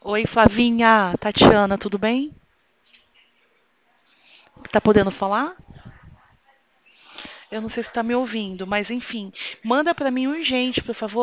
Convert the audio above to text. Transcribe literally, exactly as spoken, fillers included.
Oi, Flavinha, Tatiana, tudo bem? Tá podendo falar? Eu não sei se está me ouvindo, mas enfim, manda para mim urgente, por favor.